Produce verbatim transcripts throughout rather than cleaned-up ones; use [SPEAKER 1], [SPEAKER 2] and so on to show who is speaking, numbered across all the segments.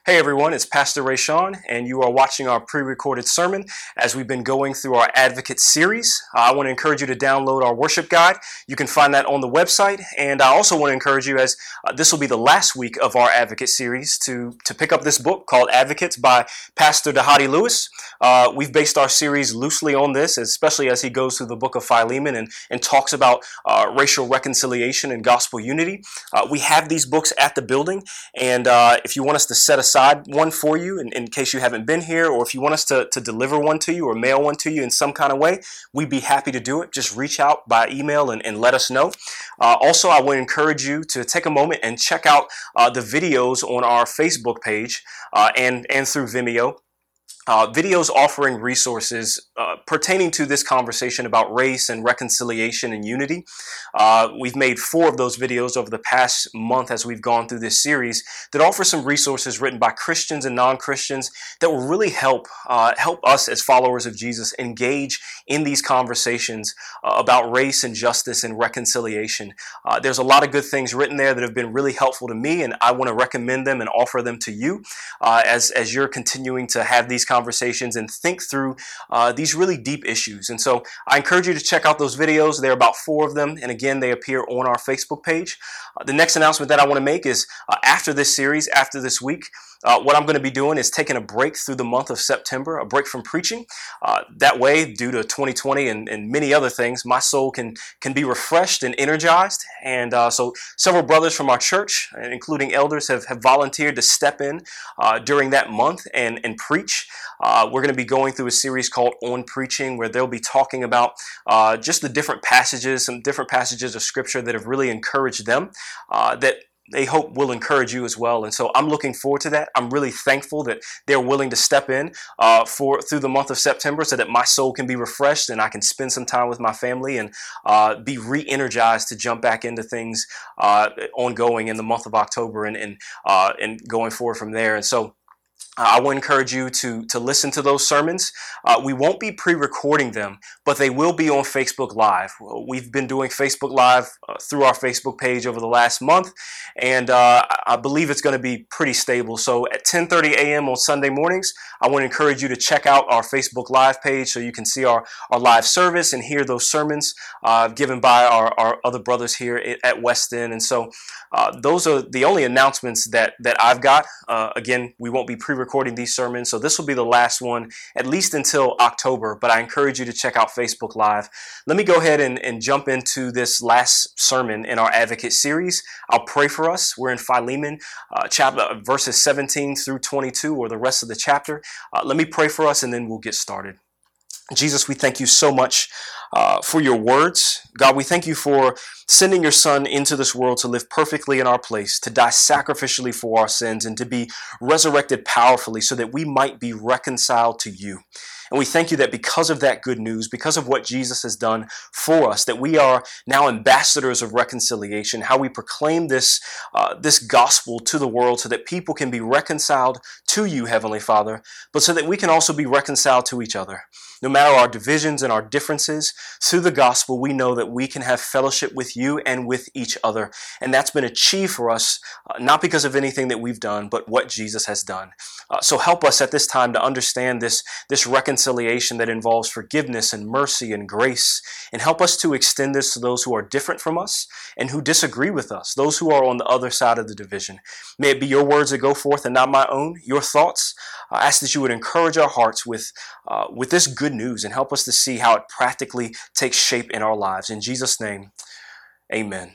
[SPEAKER 1] Hey everyone, it's Pastor Ray Sean, and you are watching our pre-recorded sermon as we've been going through our Advocate series. Uh, I want to encourage you to download our worship guide. You can find that on the website, and I also want to encourage you, as uh, this will be the last week of our Advocate series, to, to pick up this book called Advocates by Pastor Dhati Lewis. Uh, we've based our series loosely on this, especially as he goes through the book of Philemon and, and talks about uh, racial reconciliation and gospel unity. Uh, we have these books at the building, and uh, if you want us to set aside one for you in, in case you haven't been here, or if you want us to, to deliver one to you or mail one to you in some kind of way, we'd be happy to do it. Just reach out by email and, and let us know. Uh, also, I would encourage you to take a moment and check out uh, the videos on our Facebook page uh, and, and through Vimeo. Uh, videos offering resources uh, pertaining to this conversation about race and reconciliation and unity. Uh, we've made four of those videos over the past month as we've gone through this series that offer some resources written by Christians and non-Christians that will really help uh, help us as followers of Jesus engage in these conversations uh, about race and justice and reconciliation. Uh, there's a lot of good things written there that have been really helpful to me, and I want to recommend them and offer them to you uh, as, as you're continuing to have these conversations conversations and think through uh, these really deep issues. And so I encourage you to check out those videos. There are about four of them. And again, they appear on our Facebook page. Uh, the next announcement that I want to make is uh, after this series, after this week, Uh, what I'm going to be doing is taking a break through the month of September, a break from preaching. Uh, that way, due to twenty twenty and, and many other things, my soul can can be refreshed and energized. And uh, so several brothers from our church, including elders, have, have volunteered to step in uh, during that month and, and preach. Uh, we're going to be going through a series called On Preaching, where they'll be talking about uh, just the different passages, some different passages of Scripture that have really encouraged them, uh, that they hope will encourage you as well. And so I'm looking forward to that. I'm really thankful that they're willing to step in uh, for through the month of September so that my soul can be refreshed and I can spend some time with my family and uh, be re-energized to jump back into things uh, ongoing in the month of October and, and, uh, and going forward from there. And so Uh, I want to encourage you to, to listen to those sermons. Uh, we won't be pre-recording them, but they will be on Facebook Live. We've been doing Facebook Live uh, through our Facebook page over the last month, and uh, I believe it's going to be pretty stable. So at ten thirty a.m. on Sunday mornings, I want to encourage you to check out our Facebook Live page so you can see our, our live service and hear those sermons uh, given by our, our other brothers here at West End. And so uh, those are the only announcements that, that I've got. Uh, again, we won't be pre-recording recording these sermons, so this will be the last one at least until October, but I encourage you to check out Facebook Live. Let me go ahead and, and jump into this last sermon in our Advocate series. I'll pray for us. We're in Philemon uh, chapter verses seventeen through twenty-two, or the rest of the chapter. Uh, let me pray for us and then we'll get started. Jesus, we thank you so much uh, for your words. God, we thank you for sending your Son into this world to live perfectly in our place, to die sacrificially for our sins, and to be resurrected powerfully so that we might be reconciled to you. And we thank you that because of that good news, because of what Jesus has done for us, that we are now ambassadors of reconciliation, how we proclaim this, uh, this gospel to the world so that people can be reconciled to you, Heavenly Father, but so that we can also be reconciled to each other. No matter our divisions and our differences, through the gospel, we know that we can have fellowship with you and with each other. And that's been achieved for us, uh, not because of anything that we've done, but what Jesus has done. Uh, so help us at this time to understand this, this reconciliation that involves forgiveness and mercy and grace. And help us to extend this to those who are different from us and who disagree with us, those who are on the other side of the division. May it be your words that go forth and not my own, your thoughts. I ask that you would encourage our hearts with, uh, with this good news and help us to see how it practically takes shape in our lives. In Jesus' name, amen.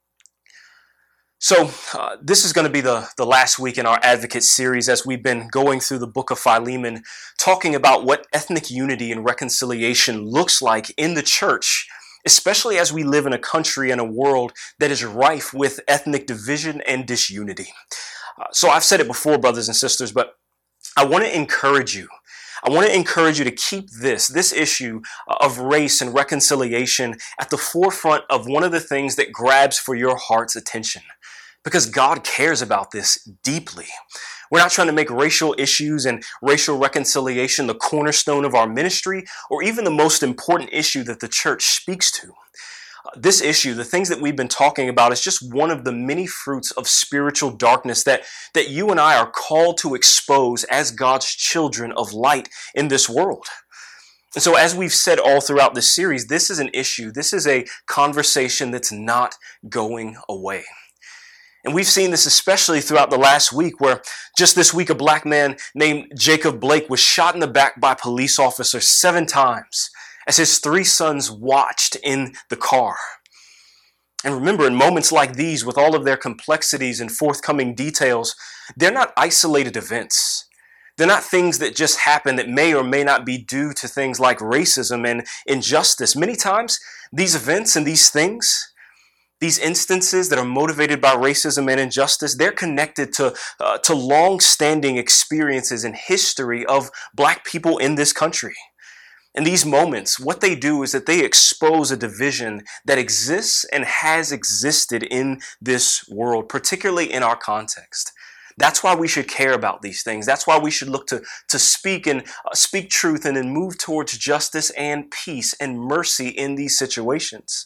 [SPEAKER 1] So uh, this is going to be the, the last week in our Advocate series as we've been going through the book of Philemon, talking about what ethnic unity and reconciliation looks like in the church, especially as we live in a country and a world that is rife with ethnic division and disunity. Uh, so I've said it before, brothers and sisters, but I want to encourage you. I want to encourage you to keep this, this issue of race and reconciliation at the forefront of one of the things that grabs for your heart's attention, because God cares about this deeply. We're not trying to make racial issues and racial reconciliation the cornerstone of our ministry or even the most important issue that the church speaks to. Uh, this issue, the things that we've been talking about, is just one of the many fruits of spiritual darkness that, that you and I are called to expose as God's children of light in this world. And so as we've said all throughout this series, this is an issue. This is a conversation that's not going away. And we've seen this especially throughout the last week, where just this week a black man named Jacob Blake was shot in the back by police officers seven times as his three sons watched in the car. And remember, in moments like these, with all of their complexities and forthcoming details, they're not isolated events. They're not things that just happen that may or may not be due to things like racism and injustice. Many times, these events and these things, these instances that are motivated by racism and injustice, they're connected to, uh, to long-standing experiences and history of black people in this country. In these moments, what they do is that they expose a division that exists and has existed in this world, particularly in our context. That's why we should care about these things. That's why we should look to, to speak and uh, speak truth and then move towards justice and peace and mercy in these situations.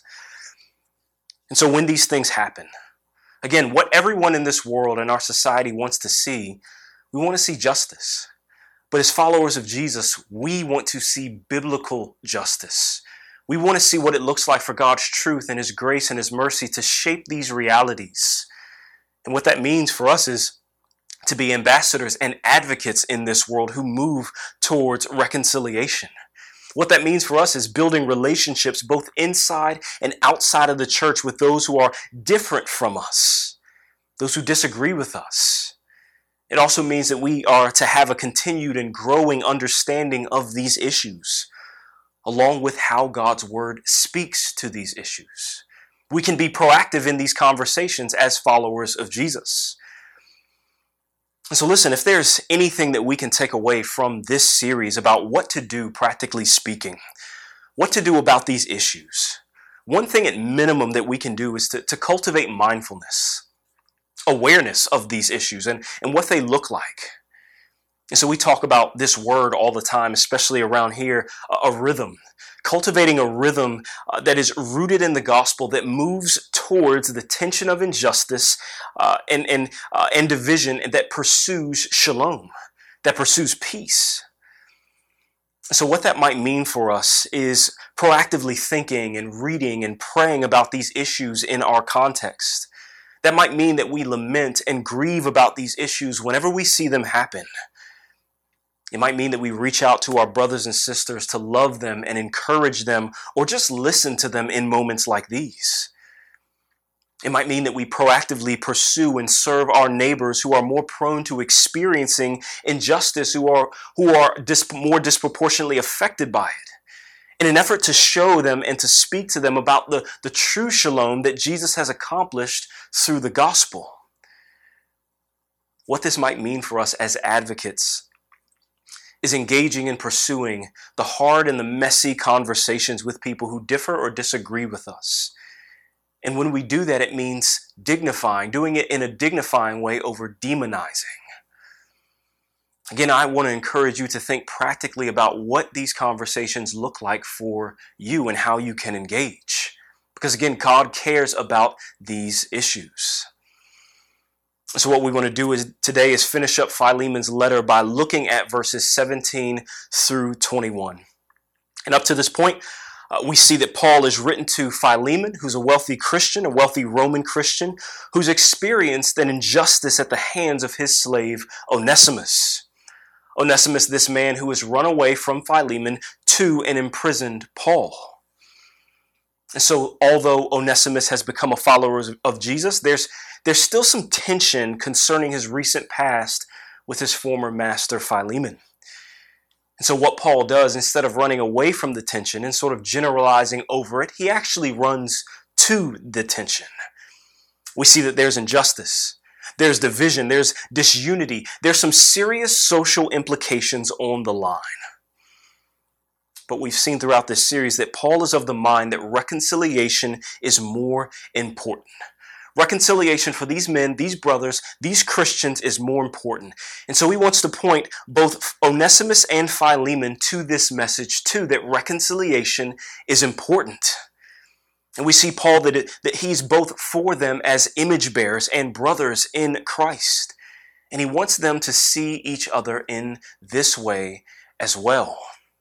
[SPEAKER 1] And so when these things happen, again, what everyone in this world and our society wants to see, we want to see justice. But as followers of Jesus, we want to see biblical justice. We want to see what it looks like for God's truth and His grace and His mercy to shape these realities. And what that means for us is to be ambassadors and advocates in this world who move towards reconciliation. What that means for us is building relationships both inside and outside of the church with those who are different from us, those who disagree with us. It also means that we are to have a continued and growing understanding of these issues, along with how God's word speaks to these issues. We can be proactive in these conversations as followers of Jesus. And so listen, if there's anything that we can take away from this series about what to do, practically speaking, what to do about these issues, one thing at minimum that we can do is to, to cultivate mindfulness, awareness of these issues and, and what they look like. And so we talk about this word all the time, especially around here, a, a rhythm. Cultivating a rhythm uh, that is rooted in the gospel, that moves towards the tension of injustice uh, and, and, uh, and division, and that pursues shalom, that pursues peace. So what that might mean for us is proactively thinking and reading and praying about these issues in our context. That might mean that we lament and grieve about these issues whenever we see them happen. It might mean that we reach out to our brothers and sisters to love them and encourage them, or just listen to them in moments like these. It might mean that we proactively pursue and serve our neighbors who are more prone to experiencing injustice, who are, who are dis- more disproportionately affected by it, in an effort to show them and to speak to them about the, the true shalom that Jesus has accomplished through the gospel. What this might mean for us as advocates is engaging and pursuing the hard and the messy conversations with people who differ or disagree with us. And when we do that, it means dignifying, doing it in a dignifying way over demonizing. Again, I want to encourage you to think practically about what these conversations look like for you and how you can engage. Because again, God cares about these issues. So what we want to do is today is finish up Philemon's letter by looking at verses seventeen through twenty-one. And up to this point, uh, we see that Paul is written to Philemon, who's a wealthy Christian, a wealthy Roman Christian, who's experienced an injustice at the hands of his slave Onesimus. Onesimus, this man who has run away from Philemon to an imprisoned Paul. And so although Onesimus has become a follower of Jesus, there's, there's still some tension concerning his recent past with his former master Philemon. And so what Paul does, instead of running away from the tension and sort of generalizing over it, he actually runs to the tension. We see that there's injustice, there's division, there's disunity, there's some serious social implications on the line. But we've seen throughout this series that Paul is of the mind that reconciliation is more important. Reconciliation for these men, these brothers, these Christians is more important. And so he wants to point both Onesimus and Philemon to this message too, that reconciliation is important. And we see Paul that, it, that he's both for them as image bearers and brothers in Christ. And he wants them to see each other in this way as well.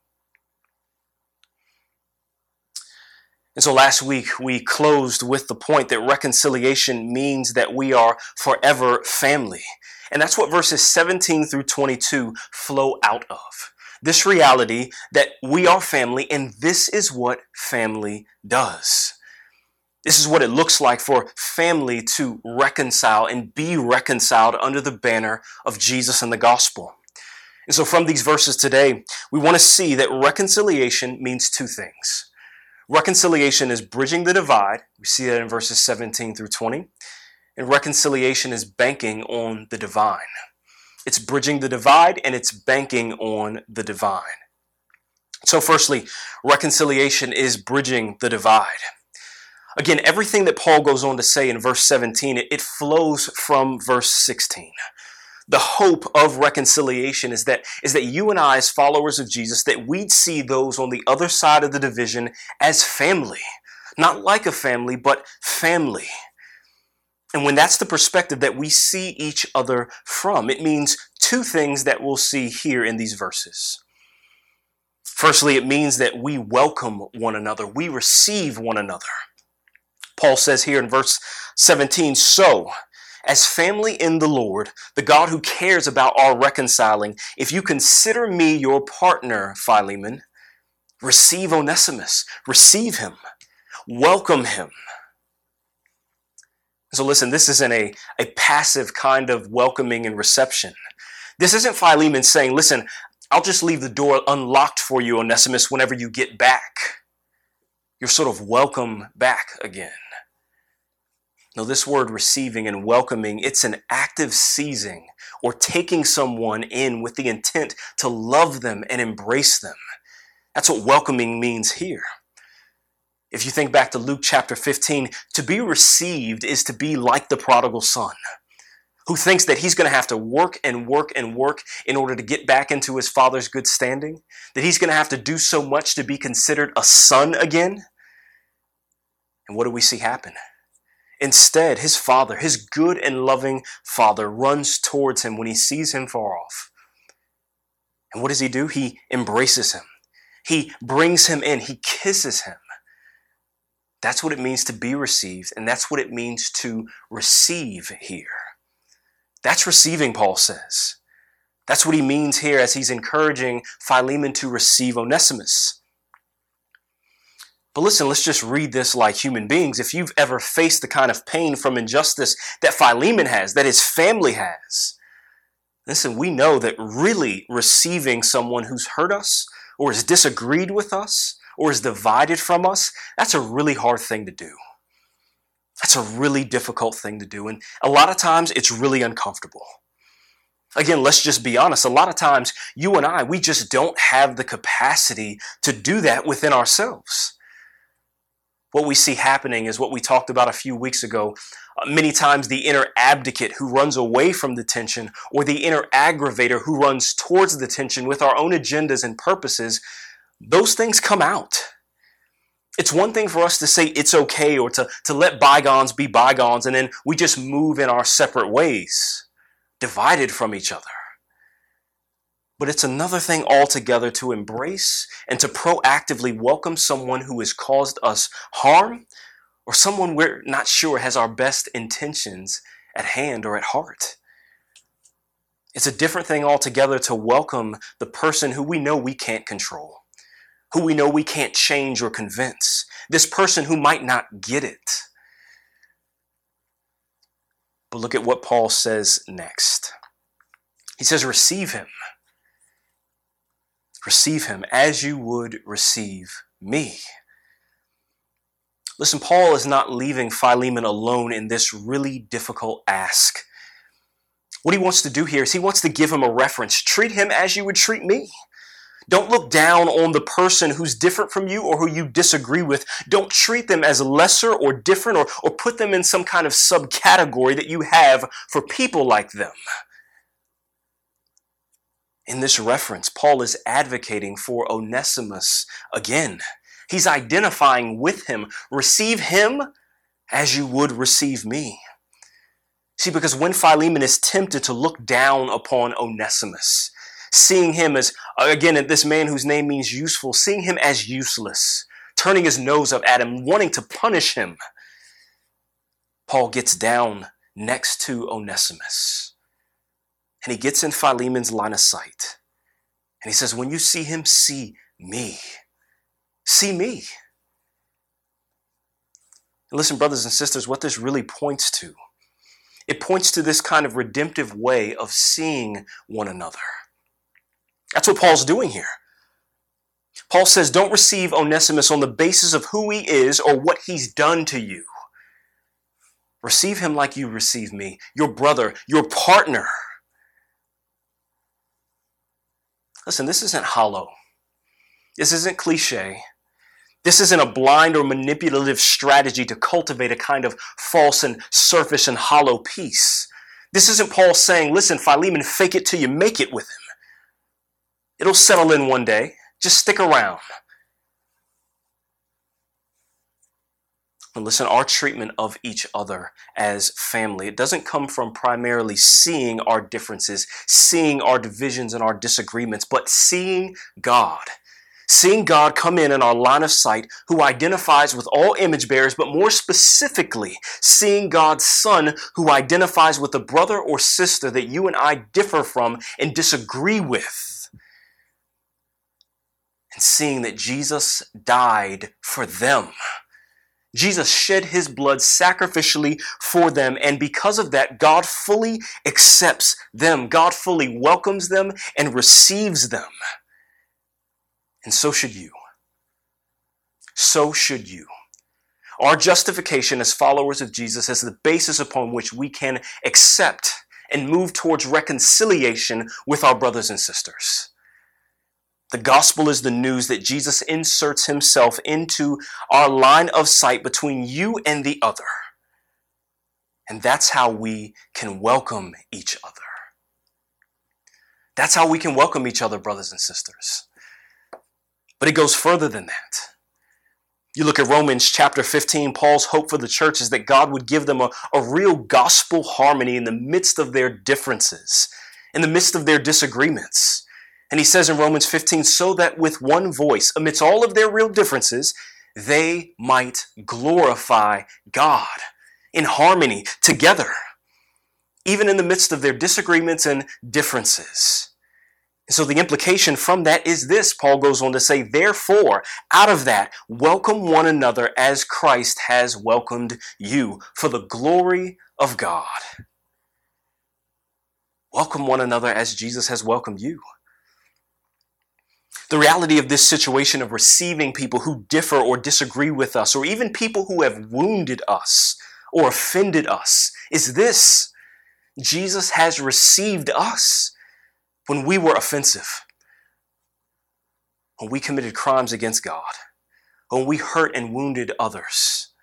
[SPEAKER 1] And so last week we closed with the point that reconciliation means that we are forever family. And that's what verses seventeen through twenty-two flow out of. This reality that we are family, and this is what family does. This is what it looks like for family to reconcile and be reconciled under the banner of Jesus and the gospel. And so from these verses today, we want to see that reconciliation means two things. Reconciliation is bridging the divide. We see that in verses seventeen through twenty. And reconciliation is banking on the divine. It's bridging the divide and it's banking on the divine. So firstly, reconciliation is bridging the divide. Again, everything that Paul goes on to say in verse seventeen, it, it flows from verse sixteen. The hope of reconciliation is that, is that you and I, as followers of Jesus, that we'd see those on the other side of the division as family. Not like a family, but family. And when that's the perspective that we see each other from, it means two things that we'll see here in these verses. Firstly, it means that we welcome one another. We receive one another. Paul says here in verse seventeen, so, as family in the Lord, the God who cares about our reconciling, if you consider me your partner, Philemon, receive Onesimus, receive him, welcome him. So listen, this isn't a, a passive kind of welcoming and reception. This isn't Philemon saying, listen, I'll just leave the door unlocked for you, Onesimus, whenever you get back. You're sort of welcome back again. No, this word receiving and welcoming, it's an active seizing or taking someone in with the intent to love them and embrace them. That's what welcoming means here. If you think back to Luke chapter fifteen, to be received is to be like the prodigal son, who thinks that he's going to have to work and work and work in order to get back into his father's good standing, that he's going to have to do so much to be considered a son again. And what do we see happen? Instead, his father, his good and loving father, runs towards him when he sees him far off. And what does he do? He embraces him. He brings him in. He kisses him. That's what it means to be received, and that's what it means to receive here. That's receiving, Paul says. That's what he means here as he's encouraging Philemon to receive Onesimus. But listen, let's just read this like human beings. If you've ever faced the kind of pain from injustice that Philemon has, that his family has, listen, we know that really receiving someone who's hurt us or has disagreed with us or is divided from us, that's a really hard thing to do. That's a really difficult thing to do. And a lot of times it's really uncomfortable. Again, let's just be honest. A lot of times you and I, we just don't have the capacity to do that within ourselves. What we see happening is what we talked about a few weeks ago. Uh, many times the inner abdicate who runs away from the tension, or the inner aggravator who runs towards the tension with our own agendas and purposes, those things come out. It's one thing for us to say it's okay or to, to let bygones be bygones, and then we just move in our separate ways, divided from each other. But it's another thing altogether to embrace and to proactively welcome someone who has caused us harm or someone we're not sure has our best intentions at hand or at heart. It's a different thing altogether to welcome the person who we know we can't control, who we know we can't change or convince, this person who might not get it. But look at what Paul says next. He says, receive him. Receive him as you would receive me. Listen, Paul is not leaving Philemon alone in this really difficult ask. What he wants to do here is he wants to give him a reference. Treat him as you would treat me. Don't look down on the person who's different from you or who you disagree with. Don't treat them as lesser or different or, or put them in some kind of subcategory that you have for people like them. In this reference, Paul is advocating for Onesimus again. He's identifying with him. Receive him as you would receive me. See, because when Philemon is tempted to look down upon Onesimus, seeing him as, again, this man whose name means useful, seeing him as useless, turning his nose up at him, wanting to punish him, Paul gets down next to Onesimus. And he gets in Philemon's line of sight. And he says, when you see him, see me. See me. And listen, brothers and sisters, what this really points to, it points to this kind of redemptive way of seeing one another. That's what Paul's doing here. Paul says, don't receive Onesimus on the basis of who he is or what he's done to you. Receive him like you receive me, your brother, your partner. Listen, this isn't hollow. This isn't cliche. This isn't a blind or manipulative strategy to cultivate a kind of false and surface and hollow peace. This isn't Paul saying, listen, Philemon, fake it till you make it with him. It'll settle in one day. Just stick around. And listen, our treatment of each other as family, it doesn't come from primarily seeing our differences, seeing our divisions and our disagreements, but seeing God. Seeing God come in in our line of sight, who identifies with all image bearers, but more specifically, seeing God's Son who identifies with the brother or sister that you and I differ from and disagree with. And seeing that Jesus died for them. Jesus shed his blood sacrificially for them, and because of that, God fully accepts them. God fully welcomes them and receives them. And so should you. So should you. Our justification as followers of Jesus is the basis upon which we can accept and move towards reconciliation with our brothers and sisters. The gospel is the news that Jesus inserts himself into our line of sight between you and the other. And that's how we can welcome each other. That's how we can welcome each other, brothers and sisters. But it goes further than that. You look at Romans chapter fifteen, Paul's hope for the church is that God would give them a, a real gospel harmony in the midst of their differences, in the midst of their disagreements. And he says in Romans fifteen, so that with one voice, amidst all of their real differences, they might glorify God in harmony together, even in the midst of their disagreements and differences. And so the implication from that is this, Paul goes on to say, therefore, out of that, welcome one another as Christ has welcomed you for the glory of God. Welcome one another as Jesus has welcomed you. The reality of this situation of receiving people who differ or disagree with us, or even people who have wounded us or offended us, is this: Jesus has received us when we were offensive, when we committed crimes against God, when we hurt and wounded others,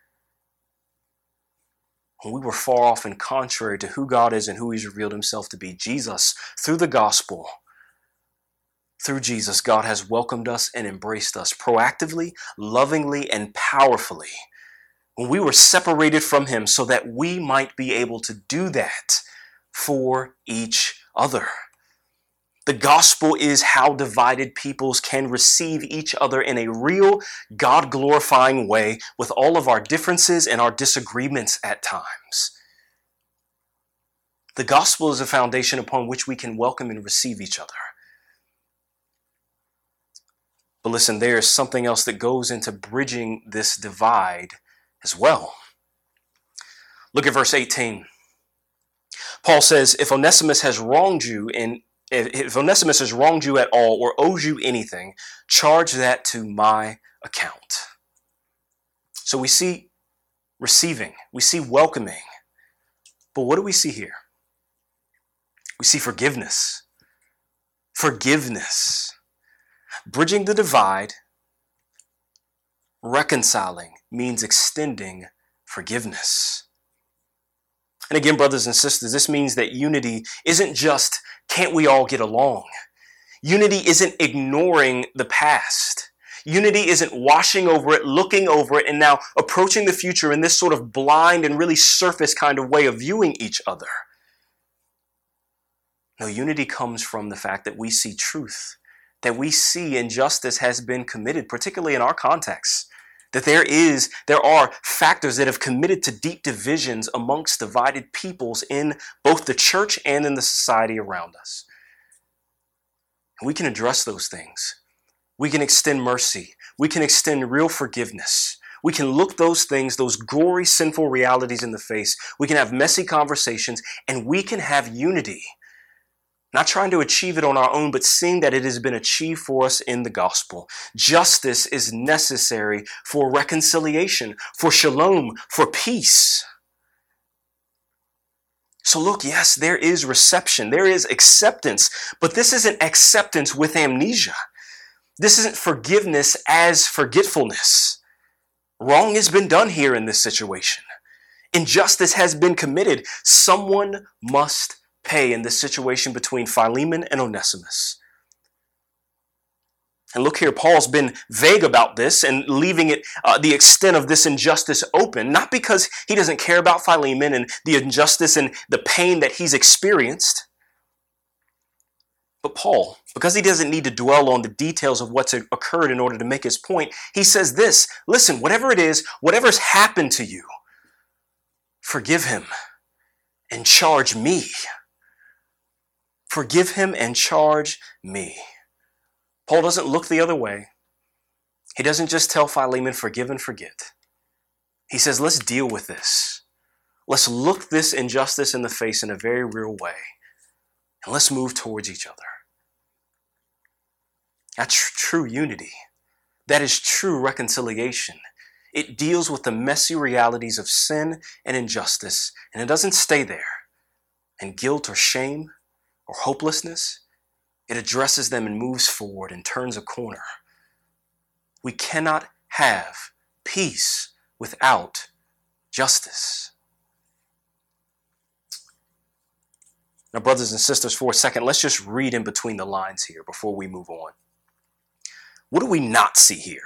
[SPEAKER 1] when we were far off and contrary to who God is and who he's revealed himself to be. Jesus, through the gospel, through Jesus, God has welcomed us and embraced us proactively, lovingly, and powerfully when we were separated from him so that we might be able to do that for each other. The gospel is how divided peoples can receive each other in a real, God-glorifying way with all of our differences and our disagreements at times. The gospel is a foundation upon which we can welcome and receive each other. But listen, there is something else that goes into bridging this divide as well. Look at verse eighteen. Paul says, if Onesimus has wronged you in If Onesimus has wronged you at all or owes you anything, charge that to my account. So we see receiving, we see welcoming, but what do we see here? We see forgiveness. Forgiveness. Bridging the divide, reconciling, means extending forgiveness. And again, brothers and sisters, this means that unity isn't just, can't we all get along? Unity isn't ignoring the past. Unity isn't washing over it, looking over it, and now approaching the future in this sort of blind and really surface kind of way of viewing each other. No, unity comes from the fact that we see truth, that we see injustice has been committed, particularly in our context, that there is, there are factors that have committed to deep divisions amongst divided peoples in both the church and in the society around us. And we can address those things. We can extend mercy. We can extend real forgiveness. We can look those things, those gory, sinful realities in the face. We can have messy conversations, and we can have unity. Not trying to achieve it on our own, but seeing that it has been achieved for us in the gospel. Justice is necessary for reconciliation, for shalom, for peace. So look, yes, there is reception, there is acceptance, but this isn't acceptance with amnesia. This isn't forgiveness as forgetfulness. Wrong has been done here in this situation. Injustice has been committed. Someone must pay in this situation between Philemon and Onesimus. And look here, Paul's been vague about this and leaving it uh, the extent of this injustice open, not because he doesn't care about Philemon and the injustice and the pain that he's experienced, but Paul, because he doesn't need to dwell on the details of what's occurred in order to make his point, he says this: listen, whatever it is, whatever's happened to you, forgive him and charge me. Forgive him and charge me. Paul doesn't look the other way. He doesn't just tell Philemon, forgive and forget. He says, let's deal with this. Let's look this injustice in the face in a very real way. And let's move towards each other. That's true unity. That is true reconciliation. It deals with the messy realities of sin and injustice, and it doesn't stay there. And guilt or shame or hopelessness, it addresses them and moves forward and turns a corner. We cannot have peace without justice. Now, brothers and sisters, for a second, let's just read in between the lines here before we move on. What do we not see here?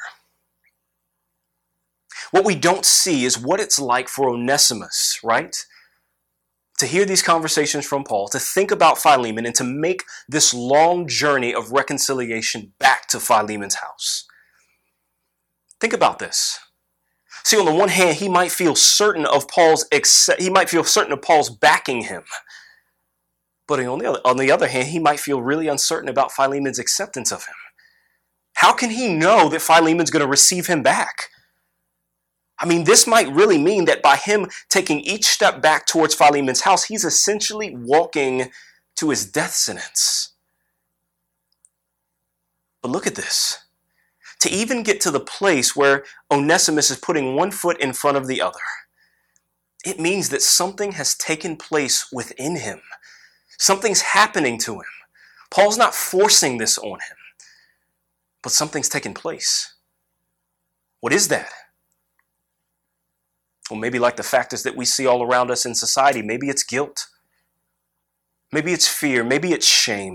[SPEAKER 1] What we don't see is what it's like for Onesimus, right? To hear these conversations from Paul, to think about Philemon, and to make this long journey of reconciliation back to Philemon's house. Think about this. See, on the one hand, he might feel certain of Paul's accept- he might feel certain of Paul's backing him. But on the, other, on the other hand, he might feel really uncertain about Philemon's acceptance of him. How can he know that Philemon's going to receive him back? I mean, this might really mean that by him taking each step back towards Philemon's house, he's essentially walking to his death sentence. But look at this. To even get to the place where Onesimus is putting one foot in front of the other, it means that something has taken place within him. Something's happening to him. Paul's not forcing this on him, but something's taken place. What is that? Well, maybe like the factors that we see all around us in society, maybe it's guilt. Maybe it's fear. Maybe it's shame.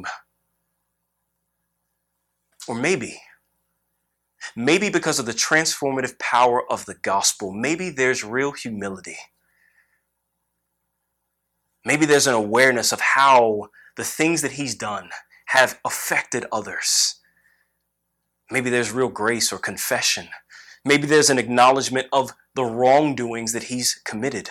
[SPEAKER 1] Or maybe, maybe because of the transformative power of the gospel, maybe there's real humility. Maybe there's an awareness of how the things that he's done have affected others. Maybe there's real grace or confession. Maybe there's an acknowledgement of the wrongdoings that he's committed.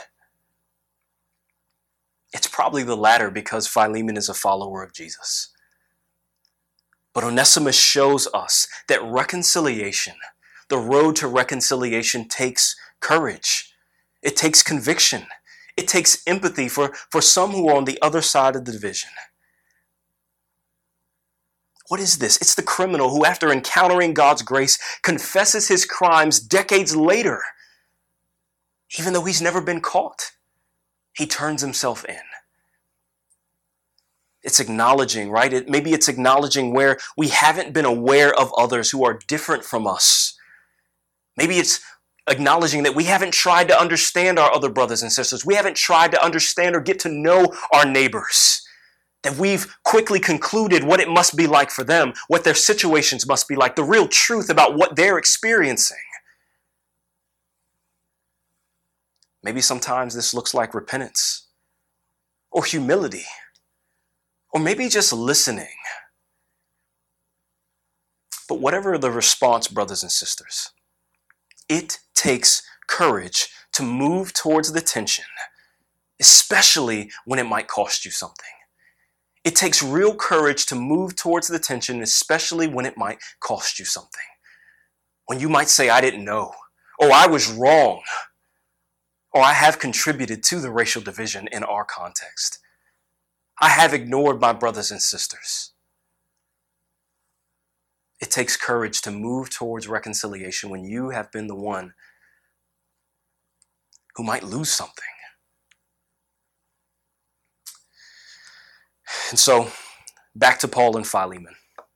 [SPEAKER 1] It's probably the latter because Philemon is a follower of Jesus. But Onesimus shows us that reconciliation, the road to reconciliation, takes courage. It takes conviction. It takes empathy for, for some who are on the other side of the division. What is this? It's the criminal who, after encountering God's grace, confesses his crimes decades later. Even though he's never been caught, he turns himself in. It's acknowledging, right? It, maybe it's acknowledging where we haven't been aware of others who are different from us. Maybe it's acknowledging that we haven't tried to understand our other brothers and sisters. We haven't tried to understand or get to know our neighbors. that we've quickly concluded what it must be like for them, what their situations must be like, the real truth about what they're experiencing. Maybe sometimes this looks like repentance or humility, or maybe just listening. But whatever the response, brothers and sisters, it takes courage to move towards the tension, especially when it might cost you something. It takes real courage to move towards the tension, especially when it might cost you something. When you might say, I didn't know, or I was wrong, or I have contributed to the racial division in our context. I have ignored my brothers and sisters. It takes courage to move towards reconciliation when you have been the one who might lose something. And so, back to Paul and Philemon.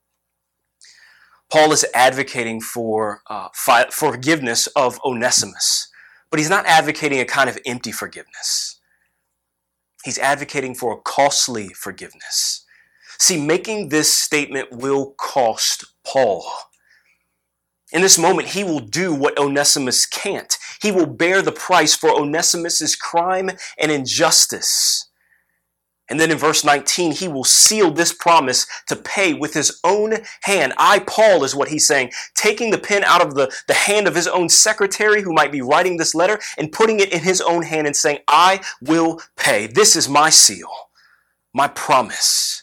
[SPEAKER 1] Paul is advocating for uh, fi- forgiveness of Onesimus, but he's not advocating a kind of empty forgiveness. He's advocating for a costly forgiveness. See, making this statement will cost Paul. In this moment, he will do what Onesimus can't. He will bear the price for Onesimus's crime and injustice. And then in verse nineteen, he will seal this promise to pay with his own hand. I, Paul, is what he's saying, taking the pen out of the, the hand of his own secretary who might be writing this letter and putting it in his own hand and saying, I will pay. This is my seal, my promise.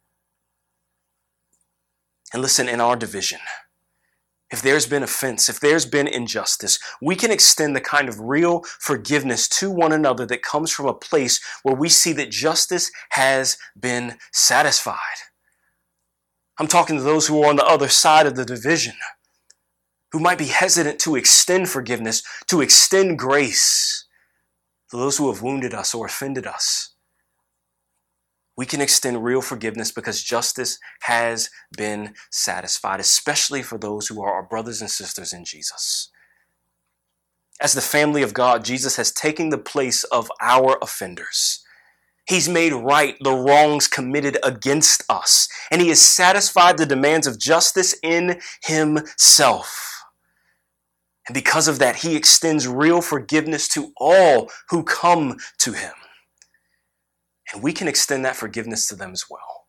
[SPEAKER 1] And listen, in our division, if there's been offense, if there's been injustice, we can extend the kind of real forgiveness to one another that comes from a place where we see that justice has been satisfied. I'm talking to those who are on the other side of the division, who might be hesitant to extend forgiveness, to extend grace to those who have wounded us or offended us. We can extend real forgiveness because justice has been satisfied, especially for those who are our brothers and sisters in Jesus. As the family of God, Jesus has taken the place of our offenders. He's made right the wrongs committed against us, and he has satisfied the demands of justice in himself. And because of that, he extends real forgiveness to all who come to him. And we can extend that forgiveness to them as well.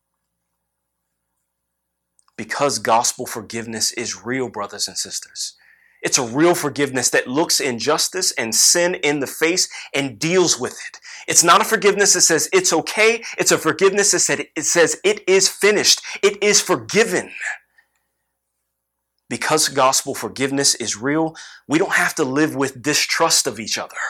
[SPEAKER 1] Because gospel forgiveness is real, brothers and sisters. It's a real forgiveness that looks injustice and sin in the face and deals with it. It's not a forgiveness that says it's okay. It's a forgiveness that said it says it is finished. It is forgiven. Because gospel forgiveness is real, we don't have to live with distrust of each other.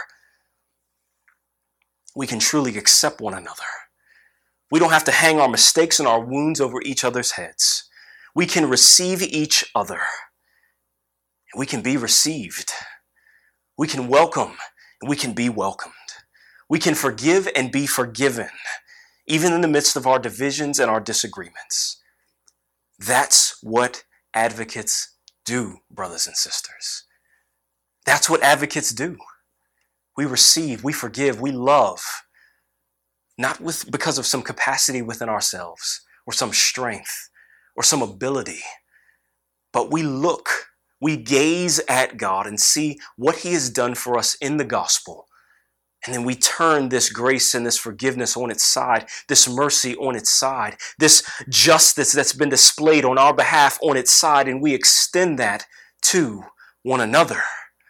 [SPEAKER 1] We can truly accept one another. We don't have to hang our mistakes and our wounds over each other's heads. We can receive each other. We can be received. We can welcome and we can be welcomed. We can forgive and be forgiven, even in the midst of our divisions and our disagreements. That's what advocates do, brothers and sisters. That's what advocates do. We receive, we forgive, we love, not with because of some capacity within ourselves or some strength or some ability, but we look, we gaze at God and see what he has done for us in the gospel. And then we turn this grace and this forgiveness on its side, this mercy on its side, this justice that's been displayed on our behalf on its side, and we extend that to one another.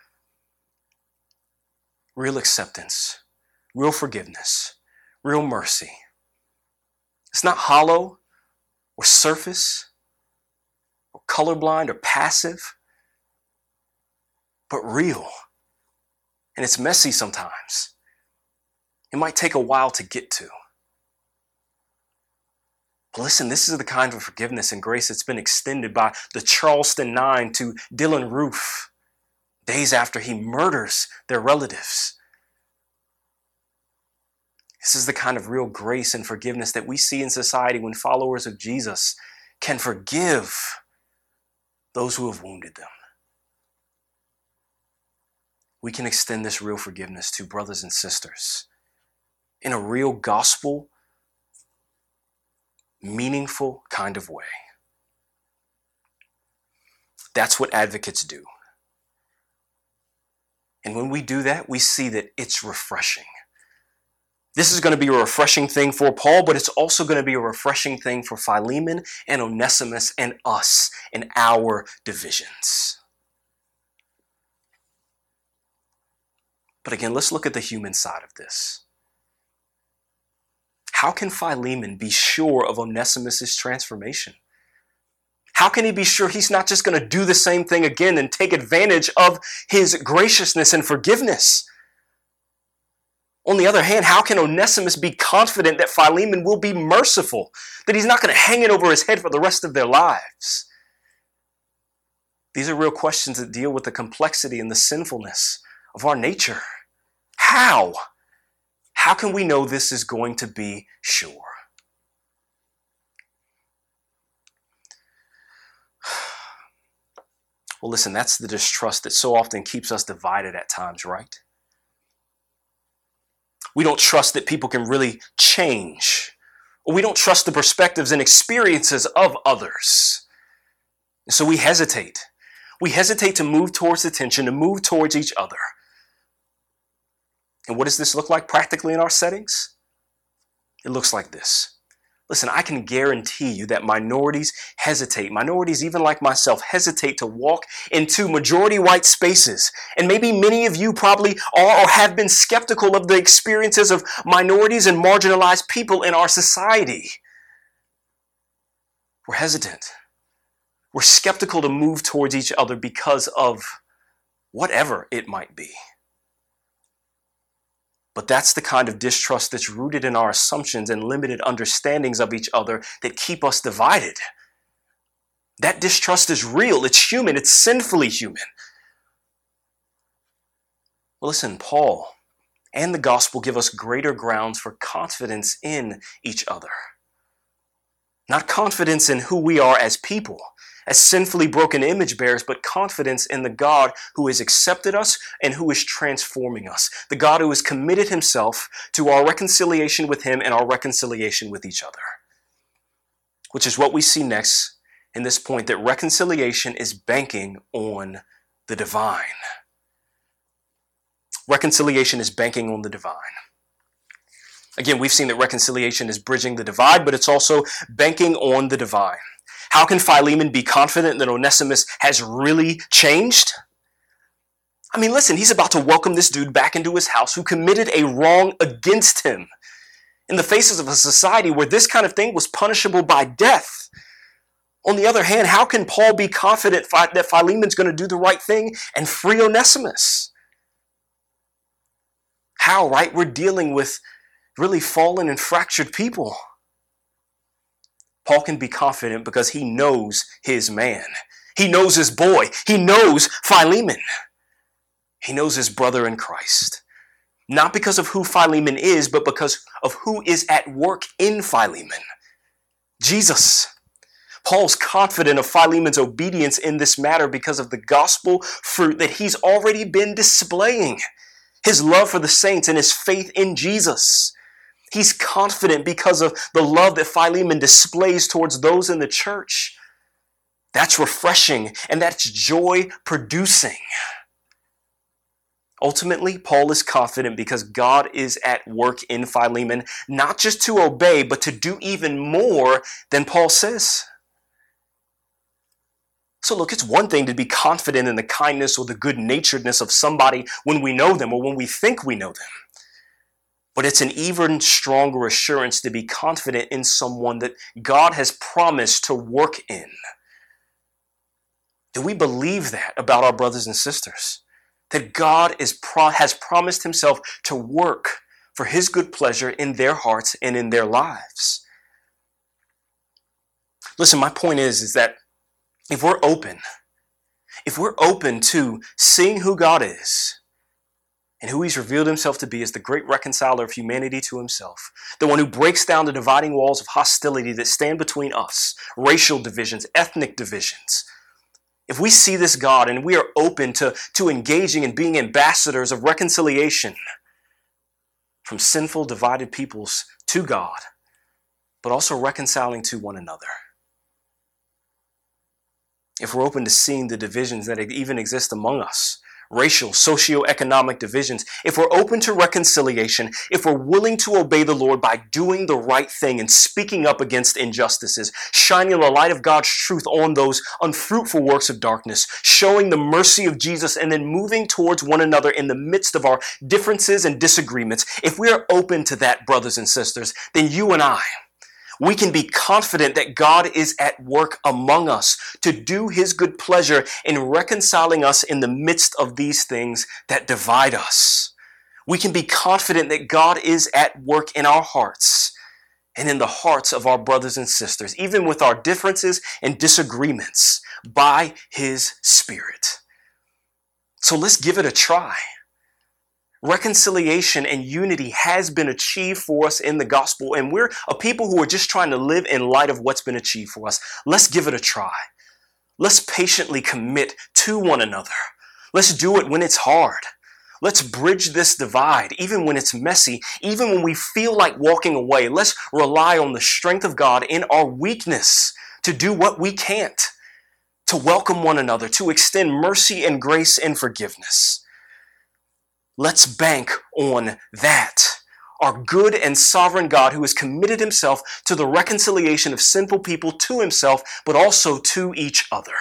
[SPEAKER 1] Real acceptance, real forgiveness, real mercy. It's not hollow or surface or colorblind or passive, but real. And it's messy sometimes. It might take a while to get to. But listen, this is the kind of forgiveness and grace that's been extended by the Charleston Nine to Dylan Roof days after he murders their relatives. This is the kind of real grace and forgiveness that we see in society when followers of Jesus can forgive those who have wounded them. We can extend this real forgiveness to brothers and sisters in a real gospel meaningful kind of way. That's what advocates do. And when we do that, we see that it's refreshing. This is going to be a refreshing thing for Paul, but it's also going to be a refreshing thing for Philemon and Onesimus and us in our divisions. But again, let's look at the human side of this. How can Philemon be sure of Onesimus' transformation? How can he be sure he's not just going to do the same thing again and take advantage of his graciousness and forgiveness? On the other hand, how can Onesimus be confident that Philemon will be merciful, that he's not going to hang it over his head for the rest of their lives? These are real questions that deal with the complexity and the sinfulness of our nature. How? How can we know this is going to be sure? Well, listen, that's the distrust that so often keeps us divided at times, right? We don't trust that people can really change, or we don't trust the perspectives and experiences of others. And so we hesitate. We hesitate to move towards attention, to move towards each other. And what does this look like practically in our settings? It looks like this. Listen, I can guarantee you that minorities hesitate. Minorities, even like myself, hesitate to walk into majority white spaces. And maybe many of you probably are or have been skeptical of the experiences of minorities and marginalized people in our society. We're hesitant. We're skeptical to move towards each other because of whatever it might be. But that's the kind of distrust that's rooted in our assumptions and limited understandings of each other that keep us divided. That distrust is real, it's human, it's sinfully human. Well, listen, Paul and the gospel give us greater grounds for confidence in each other. Not confidence in who we are as people, as sinfully broken image bearers, but confidence in the God who has accepted us and who is transforming us. The God who has committed himself to our reconciliation with him and our reconciliation with each other. Which is what we see next in this point, that reconciliation is banking on the divine. Reconciliation is banking on the divine. Again, we've seen that reconciliation is bridging the divide, but it's also banking on the divine. How can Philemon be confident that Onesimus has really changed? I mean, listen, he's about to welcome this dude back into his house who committed a wrong against him in the faces of a society where this kind of thing was punishable by death. On the other hand, how can Paul be confident that Philemon's going to do the right thing and free Onesimus? How, right? We're dealing with really fallen and fractured people. Paul can be confident because he knows his man. He knows his boy. He knows Philemon. He knows his brother in Christ. Not because of who Philemon is, but because of who is at work in Philemon. Jesus. Paul's confident of Philemon's obedience in this matter because of the gospel fruit that he's already been displaying. His love for the saints and his faith in Jesus. He's confident because of the love that Philemon displays towards those in the church. That's refreshing and that's joy producing. Ultimately, Paul is confident because God is at work in Philemon, not just to obey, but to do even more than Paul says. So look, it's one thing to be confident in the kindness or the good-naturedness of somebody when we know them or when we think we know them. But it's an even stronger assurance to be confident in someone that God has promised to work in. Do we believe that about our brothers and sisters? That God is pro- has promised himself to work for his good pleasure in their hearts and in their lives? Listen, my point is, is that if we're open, if we're open to seeing who God is, and who he's revealed himself to be as the great reconciler of humanity to himself, the one who breaks down the dividing walls of hostility that stand between us, racial divisions, ethnic divisions. If we see this God and we are open to, to engaging and being ambassadors of reconciliation from sinful, divided peoples to God, but also reconciling to one another. If we're open to seeing the divisions that even exist among us, racial, socioeconomic divisions, if we're open to reconciliation, if we're willing to obey the Lord by doing the right thing and speaking up against injustices, shining the light of God's truth on those unfruitful works of darkness, showing the mercy of Jesus, and then moving towards one another in the midst of our differences and disagreements, if we are open to that, brothers and sisters, then you and I, we can be confident that God is at work among us to do his good pleasure in reconciling us in the midst of these things that divide us. We can be confident that God is at work in our hearts and in the hearts of our brothers and sisters, even with our differences and disagreements, by his Spirit. So let's give it a try. Reconciliation and unity has been achieved for us in the gospel, and we're a people who are just trying to live in light of what's been achieved for us. Let's give it a try. Let's patiently commit to one another. Let's do it when it's hard. Let's bridge this divide, even when it's messy, even when we feel like walking away. Let's rely on the strength of God in our weakness to do what we can't, to welcome one another, to extend mercy and grace and forgiveness. Let's bank on that. Our good and sovereign God, who has committed himself to the reconciliation of sinful people to himself, but also to each other.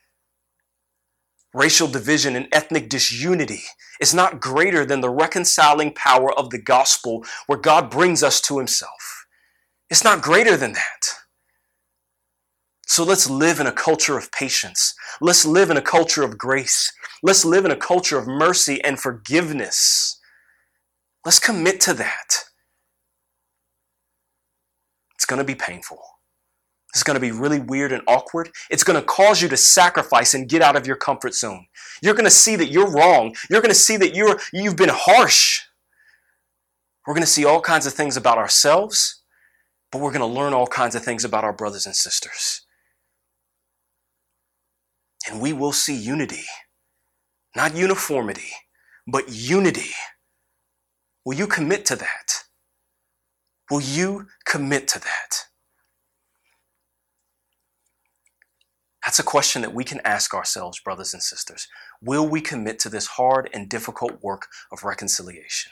[SPEAKER 1] Racial division and ethnic disunity is not greater than the reconciling power of the gospel, where God brings us to himself. It's not greater than that. So let's live in a culture of patience. Let's live in a culture of grace. Let's live in a culture of mercy and forgiveness. Let's commit to that. It's going to be painful. It's going to be really weird and awkward. It's going to cause you to sacrifice and get out of your comfort zone. You're going to see that you're wrong. You're going to see that you're, you've been harsh. We're going to see all kinds of things about ourselves, but we're going to learn all kinds of things about our brothers and sisters. And we will see unity. Not uniformity, but unity. Will you commit to that? Will you commit to that? That's a question that we can ask ourselves, brothers and sisters. Will we commit to this hard and difficult work of reconciliation?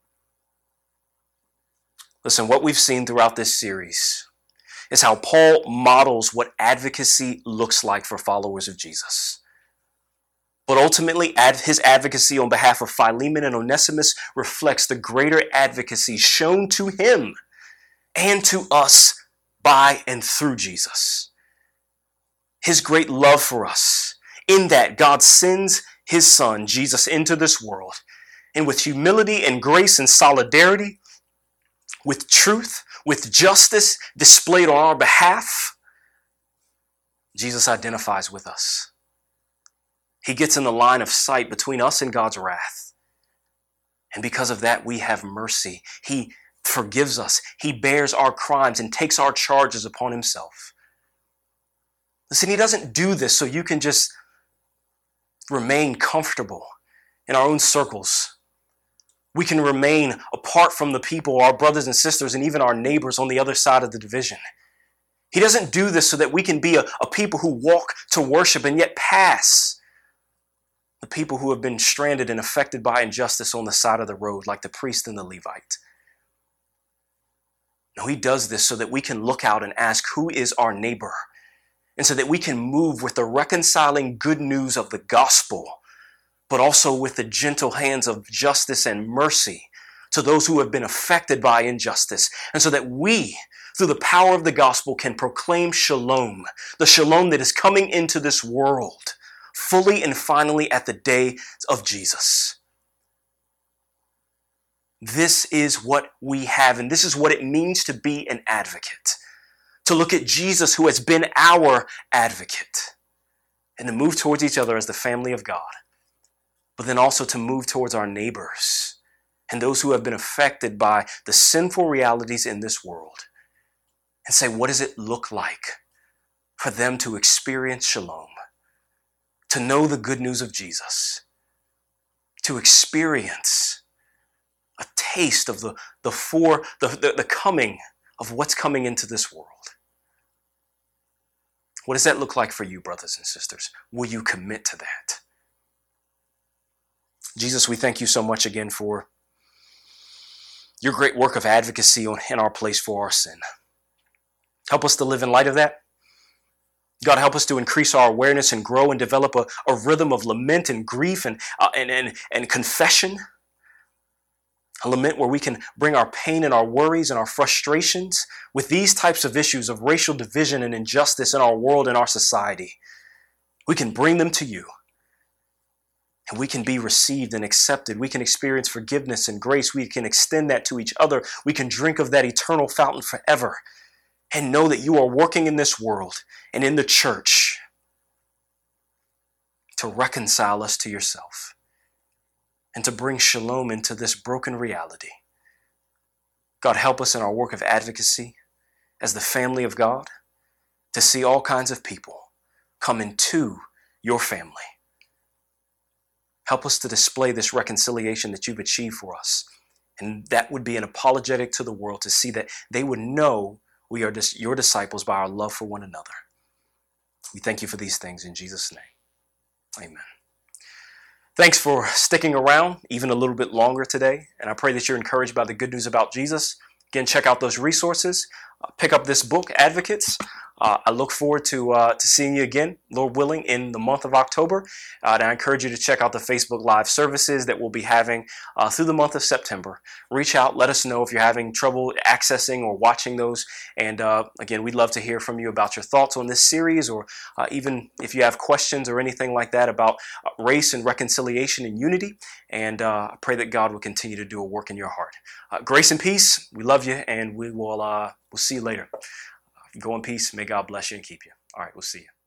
[SPEAKER 1] Listen, what we've seen throughout this series is how Paul models what advocacy looks like for followers of Jesus. But ultimately, his advocacy on behalf of Philemon and Onesimus reflects the greater advocacy shown to him and to us by and through Jesus. His great love for us, in that God sends his son, Jesus, into this world, and with humility and grace and solidarity, with truth, with justice displayed on our behalf, Jesus identifies with us. He gets in the line of sight between us and God's wrath. And because of that, we have mercy. He forgives us. He bears our crimes and takes our charges upon himself. Listen, he doesn't do this so you can just remain comfortable in our own circles. We can remain apart from the people, our brothers and sisters, and even our neighbors on the other side of the division. He doesn't do this so that we can be a, a people who walk to worship and yet pass the people who have been stranded and affected by injustice on the side of the road, like the priest and the Levite. No, he does this so that we can look out and ask, who is our neighbor? And so that we can move with the reconciling good news of the gospel, but also with the gentle hands of justice and mercy to those who have been affected by injustice. And so that we, through the power of the gospel, can proclaim shalom, the shalom that is coming into this world, fully and finally at the day of Jesus. This is what we have, and this is what it means to be an advocate. To look at Jesus, who has been our advocate, and to move towards each other as the family of God. But then also to move towards our neighbors and those who have been affected by the sinful realities in this world, and say, what does it look like for them to experience shalom, to know the good news of Jesus, to experience a taste of the, the, for, the, the, the coming of what's coming into this world. What does that look like for you, brothers and sisters? Will you commit to that? Jesus, we thank you so much again for your great work of advocacy in our place for our sin. Help us to live in light of that. God, help us to increase our awareness and grow and develop a, a rhythm of lament and grief and, uh, and, and, and confession. A lament where we can bring our pain and our worries and our frustrations with these types of issues of racial division and injustice in our world and our society. We can bring them to you, and we can be received and accepted. We can experience forgiveness and grace. We can extend that to each other. We can drink of that eternal fountain forever and know that you are working in this world and in the church to reconcile us to yourself and to bring shalom into this broken reality. God, help us in our work of advocacy as the family of God to see all kinds of people come into your family. Help us to display this reconciliation that you've achieved for us. And that would be an apologetic to the world to see that they would know we are dis- your disciples by our love for one another. We thank you for these things in Jesus' name. Amen. Thanks for sticking around even a little bit longer today. And I pray that you're encouraged by the good news about Jesus. Again, check out those resources. Uh, pick up this book, Advocates. Uh, I look forward to uh, to seeing you again, Lord willing, in the month of October. Uh, and I encourage you to check out the Facebook Live services that we'll be having uh, through the month of September. Reach out, let us know if you're having trouble accessing or watching those. And uh, again, we'd love to hear from you about your thoughts on this series, or uh, even if you have questions or anything like that about uh, race and reconciliation and unity. And uh, I pray that God will continue to do a work in your heart. Uh, grace and peace. We love you, and we will uh, we'll see you later. Go in peace. May God bless you and keep you. All right, we'll see you.